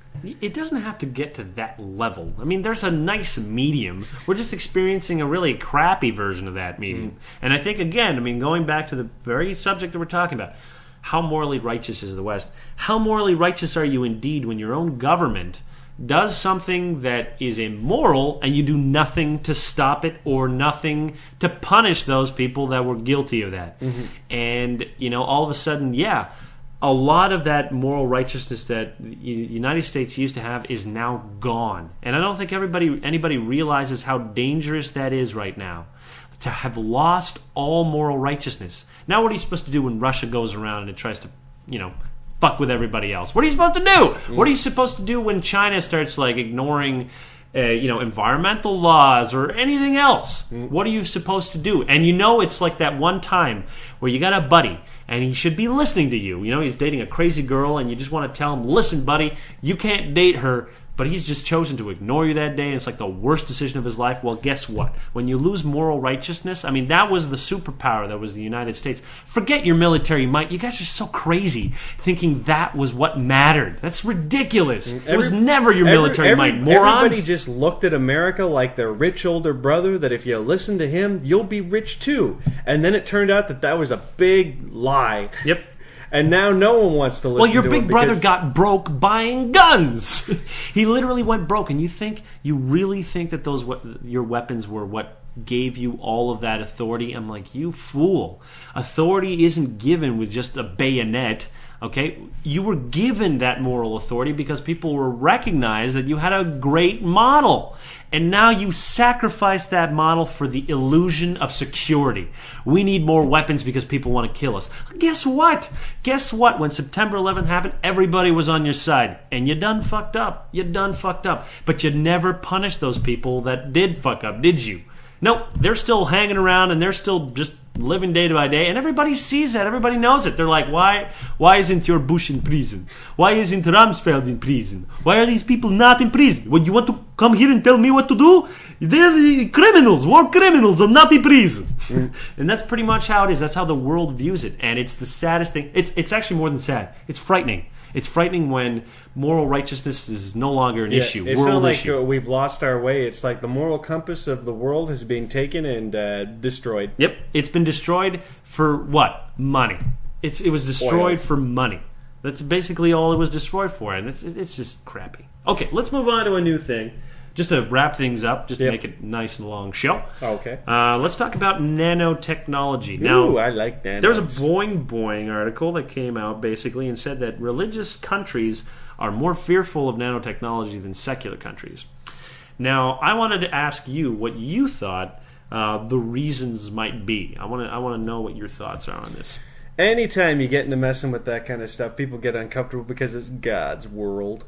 It doesn't have to get to that level. I mean, there's a nice medium. We're just experiencing a really crappy version of that medium. Mm. And I think, again, I mean, going back to the very subject that we're talking about, how morally righteous is the West? How morally righteous are you indeed when your own government does something that is immoral and you do nothing to stop it or nothing to punish those people that were guilty of that? Mm-hmm. And, you know, all of a sudden, yeah, a lot of that moral righteousness that the United States used to have is now gone. And I don't think everybody anybody realizes how dangerous that is right now, to have lost all moral righteousness. Now what are you supposed to do when Russia goes around and it tries to, you know, fuck with everybody else? What are you supposed to do? Mm. What are you supposed to do when China starts, like, ignoring Uh, you know, environmental laws or anything else? Mm. What are you supposed to do? And you know, it's like that one time where you got a buddy and he should be listening to you. You know, he's dating a crazy girl and you just want to tell him, listen, buddy, you can't date her. But he's just chosen to ignore you that day, and it's like the worst decision of his life. Well, guess what? When you lose moral righteousness, I mean, that was the superpower that was the United States. Forget your military might. You guys are so crazy thinking that was what mattered. That's ridiculous. Every, it was never your military every, might, morons. Everybody just looked at America like their rich older brother, that if you listen to him, you'll be rich too. And then it turned out that that was a big lie. Yep. And now no one wants to listen to Well, your him big brother because... got broke buying guns. He literally went broke. And you think, you really think that those your weapons were what gave you all of that authority? I'm like, you fool. Authority isn't given with just a bayonet. Okay, you were given that moral authority because people were recognized that you had a great model. And now you sacrifice that model for the illusion of security. We need more weapons because people want to kill us. Guess what? Guess what? When September eleventh happened, everybody was on your side. And you done fucked up. You done fucked up. But you never punished those people that did fuck up, did you? No, they're still hanging around and they're still just living day by day, and everybody sees that. Everybody knows it. They're like, why why isn't your Bush in prison? Why isn't Rumsfeld in prison? Why are these people not in prison? Would you want to come here and tell me what to do? They're the criminals. War criminals are not in prison. Mm. And that's pretty much how it is. That's how the world views it. And it's the saddest thing. It's it's actually more than sad. It's frightening. It's frightening when moral righteousness is no longer an yeah, issue. It's world not like issue. Uh, we've lost our way. It's like the moral compass of the world is being taken and uh, destroyed. Yep. It's been destroyed for what? Money. It's It was destroyed Oil. for money. That's basically all it was destroyed for. And it's, it's just crappy. Okay, let's move on to a new thing. Just to wrap things up, just to yep. make it a nice and long show. Okay. Uh, let's talk about nanotechnology. Ooh, now, I like nanos. There was a Boing Boing article that came out basically and said that religious countries are more fearful of nanotechnology than secular countries. Now, I wanted to ask you what you thought uh, the reasons might be. I want to I want to know what your thoughts are on this. Anytime you get into messing with that kind of stuff, people get uncomfortable because it's God's world.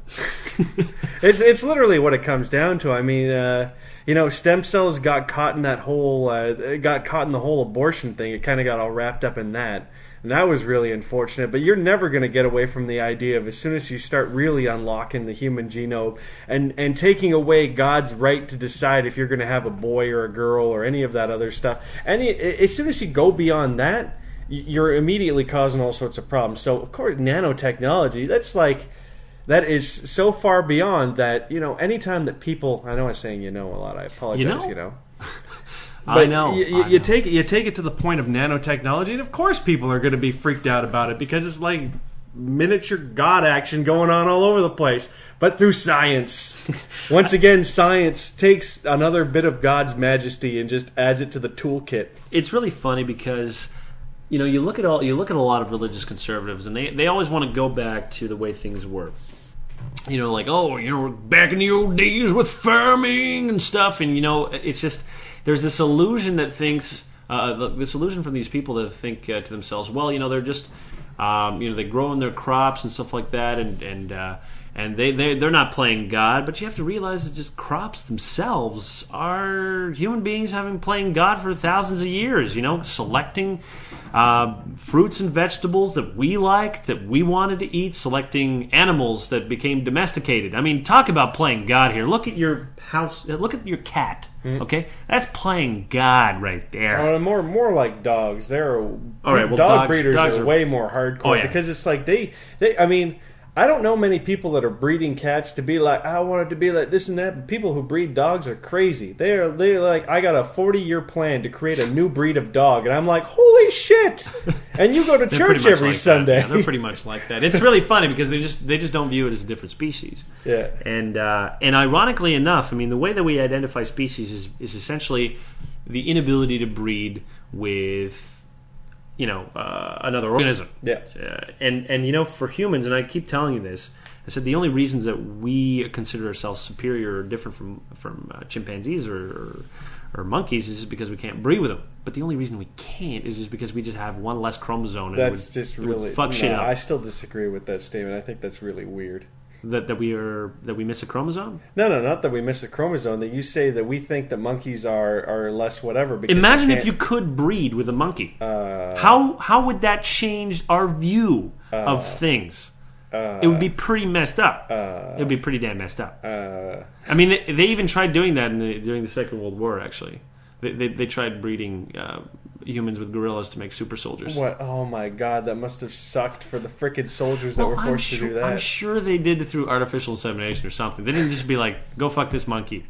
it's it's literally what it comes down to. I mean, uh, you know, stem cells got caught in that whole uh, got caught in the whole abortion thing. It kind of got all wrapped up in that, and that was really unfortunate. But you're never going to get away from the idea of as soon as you start really unlocking the human genome and and taking away God's right to decide if you're going to have a boy or a girl or any of that other stuff. Any as soon as you go beyond that, you're immediately causing all sorts of problems. So, of course, nanotechnology, that's like, that is so far beyond that, you know, anytime that people, I know I'm saying you know a lot, I apologize, you know. You know. But I know. You, you, I you know. take it, you take it to the point of nanotechnology, and of course people are going to be freaked out about it because it's like miniature God action going on all over the place, but through science. Once again, science takes another bit of God's majesty and just adds it to the toolkit. It's really funny because, you know, you look at all you look at a lot of religious conservatives, and they, they always want to go back to the way things were. You know, like, oh, you know, back in the old days with farming and stuff, and you know, it's just there's this illusion that thinks uh, this illusion from these people that think uh, to themselves, well, you know, they're just um, you know, they grow in their crops and stuff like that, and and uh, and they they they're not playing God. But you have to realize that just crops themselves are human beings having playing God for thousands of years. You know, selecting uh, fruits and vegetables that we liked, that we wanted to eat, selecting animals that became domesticated. I mean, talk about playing God here. Look at your house. Look at your cat. Mm. Okay, that's playing God right there. Uh, more, more like dogs. They're all right. Well, dog dogs, breeders dogs are, are way more hardcore oh, yeah. because it's like they, they. I mean, I don't know many people that are breeding cats to be like, I wanted to be like this and that. But people who breed dogs are crazy. They're they're like, I got a forty year plan to create a new breed of dog, and I'm like, holy shit! And you go to church every like Sunday. Yeah, they're pretty much like that. It's really funny because they just they just don't view it as a different species. Yeah. And uh, and ironically enough, I mean, the way that we identify species is is essentially the inability to breed with, you know, uh, another organism. Yeah. Uh, and, and, you know, for humans, and I keep telling you this, I said the only reasons that we consider ourselves superior or different from, from uh, chimpanzees or, or, or monkeys is just because we can't breed with them. But the only reason we can't is just because we just have one less chromosome. And That's would, just really... fuck no, shit up. I still disagree with that statement. I think that's really weird. That, that we are that we miss a chromosome? No, no, not that we miss a chromosome. That you say that we think that monkeys are, are less whatever. Because imagine if you could breed with a monkey. Uh, how how would that change our view uh, of things? Uh, it would be pretty messed up. Uh, it would be pretty damn messed up. Uh, I mean, they, they even tried doing that in the, during the Second World War. Actually, they they, they tried breeding uh, humans with gorillas to make super soldiers. What? Oh my god, that must have sucked for the frickin' soldiers that well, were forced sure, to do that. I'm sure they did it through artificial insemination or something. They didn't just be like, "Go fuck this monkey."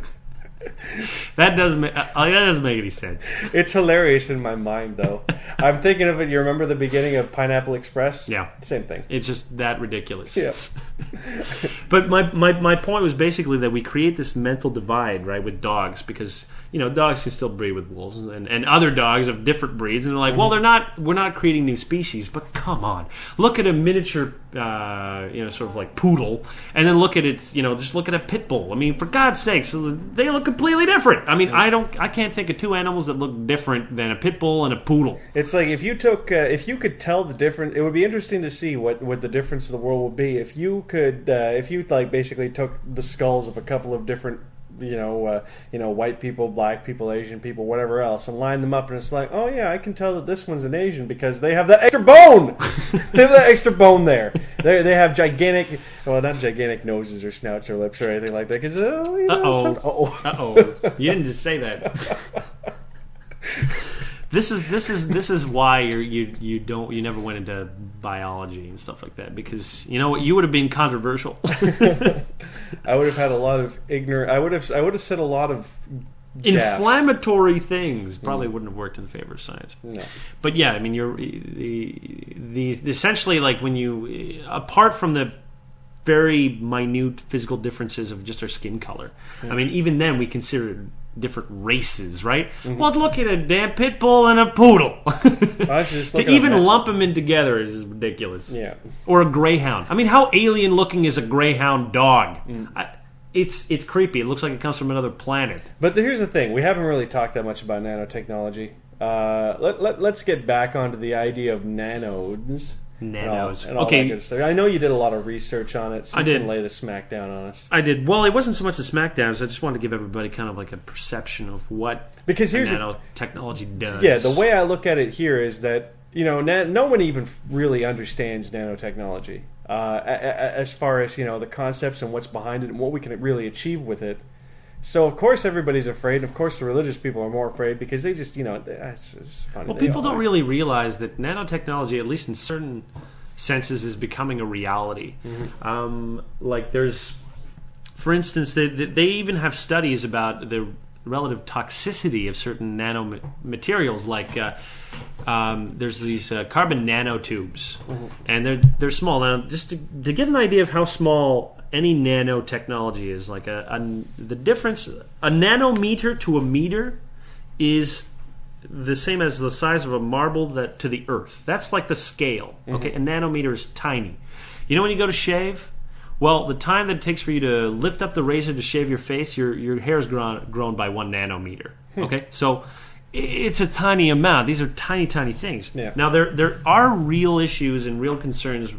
That doesn't make, uh, that doesn't make any sense. It's hilarious in my mind, though. I'm thinking of it. You remember the beginning of Pineapple Express? Yeah, same thing. It's just that ridiculous. Yeah. But my, my my point was basically that we create this mental divide, right, with dogs, because you know dogs can still breed with wolves and, and other dogs of different breeds, and they're like, mm-hmm. well, they're not. We're not creating new species, but come on, look at a miniature, uh, you know, sort of like poodle, and then look at its, you know, just look at a pit bull. I mean, for God's sakes, they look completely different. I mean, I don't, I can't think of two animals that look different than a pit bull and a poodle. It's like if you took, uh, if you could tell the difference, it would be interesting to see what, what the difference of the world would be if you could, uh, if you like basically took the skulls of a couple of different, you know, uh, you know, white people, black people, Asian people, whatever else, and lined them up, and it's like, oh yeah, I can tell that this one's an Asian because they have that extra bone. They have that extra bone there. They they have gigantic, well, not gigantic noses or snouts or lips or anything like that. Because oh, you know, uh-oh, some, oh, uh oh, you didn't just say that. This is this is this is why you you you don't you never went into biology and stuff like that, because you know what, you would have been controversial. I would have had a lot of ignorant. I would have I would have said a lot of gaffes. Inflammatory things. Probably mm. wouldn't have worked in favor of science. No. But yeah, I mean, you're the, the essentially like when you apart from the very minute physical differences of just our skin color. Mm. I mean, even then we consider different races, right? Mm-hmm. Well, look at a damn pit bull and a poodle. To even lump them in together is ridiculous. Yeah. Or a greyhound. I mean, how alien looking is a greyhound dog? Mm. I, it's it's creepy. It looks like it comes from another planet. But here's the thing: we haven't really talked that much about nanotechnology. Uh, let, let let's get back onto the idea of nanos. Nanos. And all, and all okay. that good stuff. I know you did a lot of research on it, so I you did. can lay the smackdown on us. I did. Well, it wasn't so much the smackdowns. I just wanted to give everybody kind of like a perception of what because here's nanotechnology does. Yeah, the way I look at it here is that, you know, na- no one even really understands nanotechnology uh, a- a- as far as, you know, the concepts and what's behind it and what we can really achieve with it. So, of course, everybody's afraid. Of course, the religious people are more afraid because they just, you know, it's, it's funny. Well, They people all don't are. really realize that nanotechnology, at least in certain senses, is becoming a reality. Mm-hmm. Um, like there's, for instance, they, they even have studies about the relative toxicity of certain nanomaterials. Like uh, um, there's these uh, carbon nanotubes, mm-hmm. and they're they're small. Now, just to, to get an idea of how small any nanotechnology is, like a, a the difference, a nanometer to a meter is the same as the size of a marble that to the earth. That's like the scale. Okay, mm-hmm. A nanometer is tiny. You know when you go to shave? Well, the time that it takes for you to lift up the razor to shave your face, your your hair's grown grown by one nanometer. Okay, so it's a tiny amount. These are tiny, tiny things. Yeah. Now there there are real issues and real concerns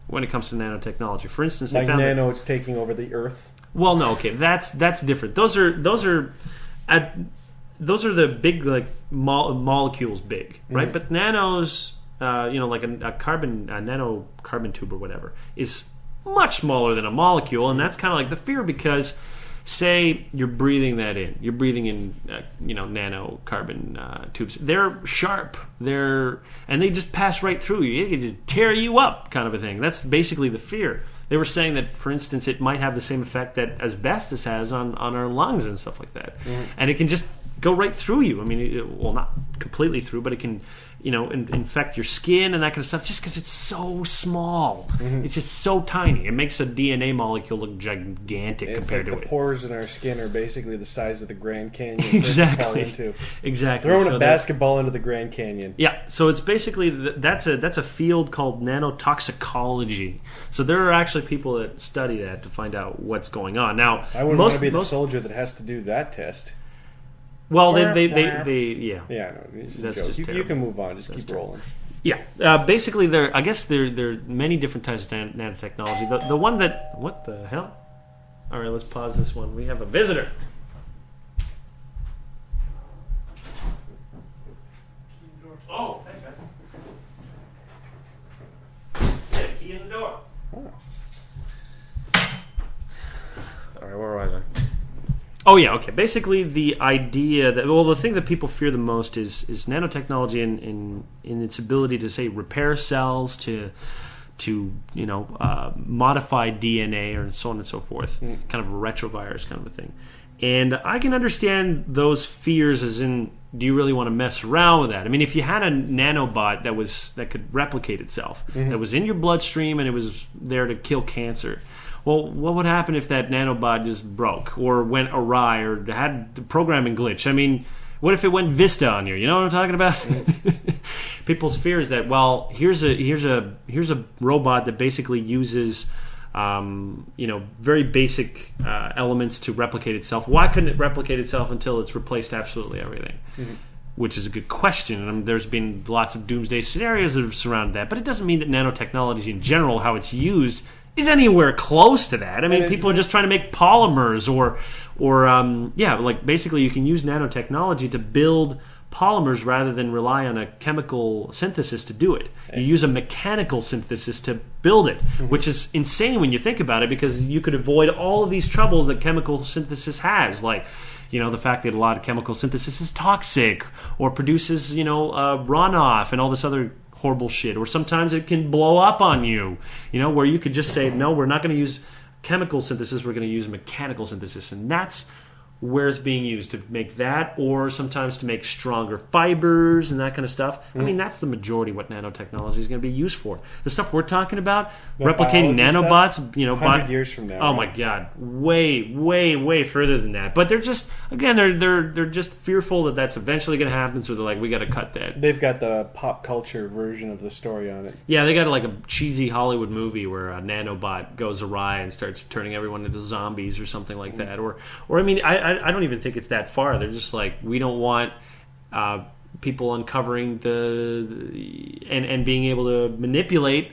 when it comes to nanotechnology. For instance, they Like found nano, that, it's taking over the Earth. well, no, okay, that's that's different. Those are those are at those are the big like mo- molecules, big, right? Mhm. But nanos, uh, you know, like a, a carbon a nano carbon tube or whatever, is much smaller than a molecule, and that's kind of like the fear because. Say you're breathing that in. You're breathing in, uh, you know, nano carbon uh, tubes. They're sharp. They're and they just pass right through you. It can just tear you up, kind of a thing. That's basically the fear. They were saying that, for instance, it might have the same effect that asbestos has on, on our lungs and stuff like that, Mm-hmm. and it can just go right through you. I mean, it, well, not completely through, but it can, you know, in, infect your skin and that kind of stuff. Just because it's so small, Mm-hmm. it's just so tiny. It makes a D N A molecule look gigantic It's compared like to the it. pores in our skin are basically the size of the Grand Canyon. for it to fall Exactly. Into. Exactly. Throwing So a that- basketball into the Grand Canyon. Yeah, so it's basically th- that's a that's a field called nanotoxicology. So there are actually people that study that to find out what's going on. Now, I wouldn't most, want to be the most soldier that has to do that test. well, they they, they they yeah Yeah, no, it's a That's joke. just you, you terrible. can move on. Just That's keep terrible. rolling. yeah. Uh, basically, there I guess there there are many different types of nan- nanotechnology. The the one that what the hell? All right, let's pause this one. We have a visitor. Oh, thanks, man. Yeah, key in the door. Oh. All right, where was I? Oh yeah, okay. Basically, the idea that well, the thing that people fear the most is is nanotechnology in in, in its ability to say repair cells, to to you know uh, modify D N A or so on and so forth, Mm. kind of a retrovirus kind of a thing. And I can understand those fears, as in, do you really want to mess around with that? I mean, if you had a nanobot that was that could replicate itself, Mm-hmm. that was in your bloodstream and it was there to kill cancer. Well, what would happen if that nanobot just broke or went awry or had the programming glitch? I mean, what if it went Vista on you? You know what I'm talking about? People's fear is that, well, here's a here's a here's a robot that basically uses um, you know very basic uh, elements to replicate itself. Why couldn't it replicate itself until it's replaced absolutely everything? Mm-hmm. Which is a good question, and there's been lots of doomsday scenarios that have surrounded that. But it doesn't mean that nanotechnology in general, how it's used, is anywhere close to that. I mean, And people are just trying to make polymers, or, or um, yeah, like basically you can use nanotechnology to build polymers rather than rely on a chemical synthesis to do it. You use a mechanical synthesis to build it, which is insane when you think about it, because you could avoid all of these troubles that chemical synthesis has, like, you know, the fact that a lot of chemical synthesis is toxic or produces, you know, uh, runoff and all this other horrible shit, or sometimes it can blow up on you, you know, where you could just say, no, we're not going to use chemical synthesis, we're going to use mechanical synthesis. And that's where it's being used, to make that, or sometimes to make stronger fibers and that kind of stuff. I mean, that's the majority of what nanotechnology is going to be used for. The stuff we're talking about, The replicating biology nanobots, stuff, you know, one hundred bi- years from now. Oh right? my God, way, way, way further than that. But they're just, again, they're they're they're just fearful that that's eventually going to happen. So they're like, we got to cut that. They've got the pop culture version of the story on it. Yeah, they got like a cheesy Hollywood movie where a nanobot goes awry and starts turning everyone into zombies or something like that. Or, or I mean, I I, I don't even think it's that far. They're just like, we don't want uh, people uncovering the, the and and being able to manipulate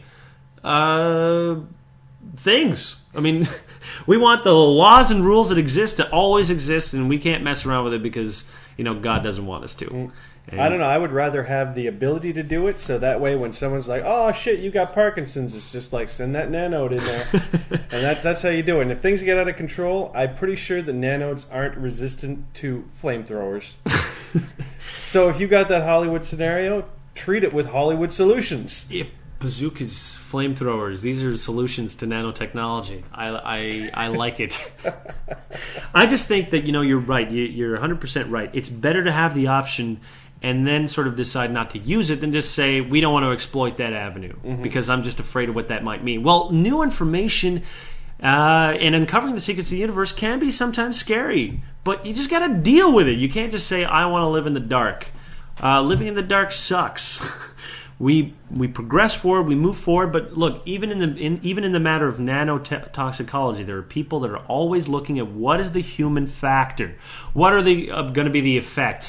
uh, things. I mean, we want the laws and rules that exist to always exist, and we can't mess around with it because, you know, God doesn't want us to. And, I don't know. I would rather have the ability to do it, so that way when someone's like, "Oh shit, you got Parkinson's," it's just like, send that nanode in there, and that's that's how you do it. And if things get out of control, I'm pretty sure that nanodes aren't resistant to flamethrowers. So if you got that Hollywood scenario, treat it with Hollywood solutions. Yeah, bazookas, flamethrowers, these are solutions to nanotechnology. I, I, I like it. I just think that, you know, you're right. You, you're one hundred percent right. It's better to have the option and then sort of decide not to use it than just say, we don't want to exploit that avenue Mm-hmm. because I'm just afraid of what that might mean. Well, new information uh, and uncovering the secrets of the universe can be sometimes scary, but you just got to deal with it. You can't just say, I want to live in the dark. Uh, living in the dark sucks. We we progress forward, we move forward, but look, even in the in, even in the matter of nanotoxicology, there are people that are always looking at what is the human factor, what are the uh, going to be the effects.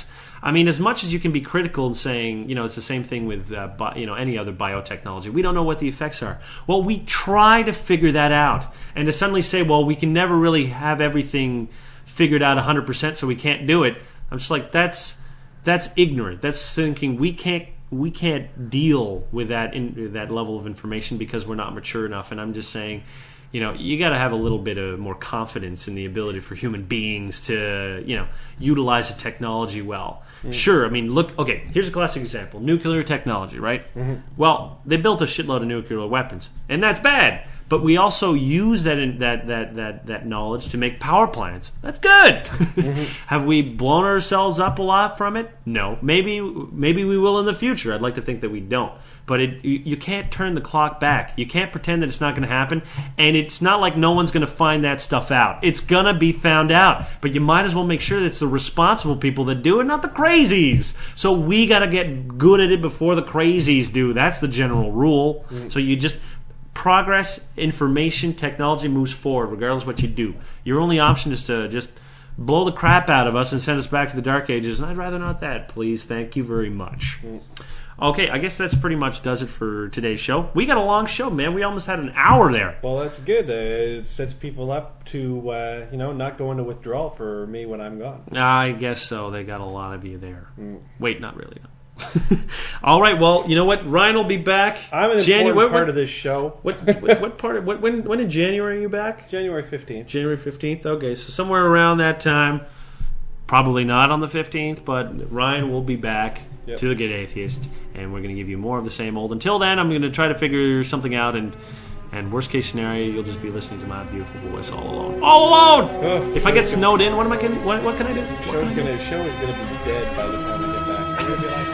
I mean, as much as you can be critical and saying, you know, it's the same thing with, uh, bi- you know, any other biotechnology. We don't know what the effects are. Well, we try to figure that out. And to suddenly say, well, we can never really have everything figured out one hundred percent, so we can't do it. I'm just like, that's that's ignorant. That's thinking we can't we can't deal with that in, that level of information because we're not mature enough. And I'm just saying, you know, you got to have a little bit of more confidence in the ability for human beings to, you know, utilize the technology well. Mm. Sure, I mean, look, okay, here's a classic example. Nuclear technology, right? Mm-hmm. Well, they built a shitload of nuclear weapons, and that's bad. But we also use that in, that, that that that knowledge to make power plants. That's good. Mm-hmm. Have we blown ourselves up a lot from it? No. Maybe maybe we will in the future. I'd like to think that we don't. But it, you, you can't turn the clock back. You can't pretend that it's not going to happen. And it's not like no one's going to find that stuff out. It's going to be found out. But you might as well make sure that it's the responsible people that do it, not the crazies. So we got to get good at it before the crazies do. That's the general rule. Mm-hmm. So you just... Progress, information, technology moves forward regardless of what you do. Your only option is to just blow the crap out of us and send us back to the Dark Ages, and I'd rather not that, please. Thank you very much. Okay, I guess that's pretty much does it for today's show. We got a long show, man. We almost had an hour there. Well, that's good. Uh, it sets people up to, uh, you know, not go into withdrawal for me when I'm gone. I guess so. They got a lot of you there. Mm. Wait, not really, no. All right, well, you know what? Ryan will be back. I'm an Janu- important what, part what, of this show. What what, what part? Of, what, when when in January are you back? January fifteenth. January fifteenth. Okay, so somewhere around that time. Probably not on the fifteenth, but Ryan will be back yep. to the Good Atheist, and we're going to give you more of the same old. Until then, I'm going to try to figure something out, and and worst case scenario, you'll just be listening to my beautiful voice all alone. All alone. Oh, if I get snowed in, what am I? Can what, what can I do? Show's going to show is going to be dead by the time I get back. I'm going to be like.